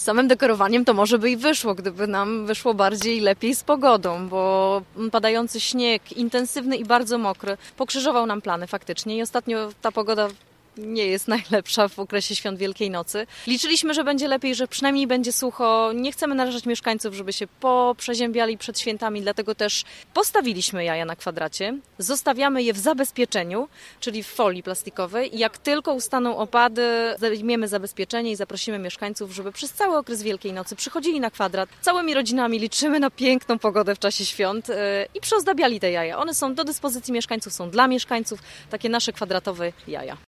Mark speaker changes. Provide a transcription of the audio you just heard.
Speaker 1: samym dekorowaniem to może by i wyszło, gdyby nam wyszło bardziej lepiej z pogodą, bo padający śnieg, intensywny i bardzo mokry, pokrzyżował nam plany faktycznie i ostatnio ta pogoda nie jest najlepsza w okresie Świąt Wielkiej Nocy. Liczyliśmy, że będzie lepiej, że przynajmniej będzie sucho. Nie chcemy narażać mieszkańców, żeby się poprzeziębiali przed świętami, dlatego też postawiliśmy jaja na kwadracie. Zostawiamy je w zabezpieczeniu, czyli w folii plastikowej i jak tylko ustaną opady, zdejmiemy zabezpieczenie i zaprosimy mieszkańców, żeby przez cały okres Wielkiej Nocy przychodzili na kwadrat. Całymi rodzinami liczymy na piękną pogodę w czasie świąt i przyozdabiali te jaja. One są do dyspozycji mieszkańców, są dla mieszkańców, takie nasze kwadratowe jaja.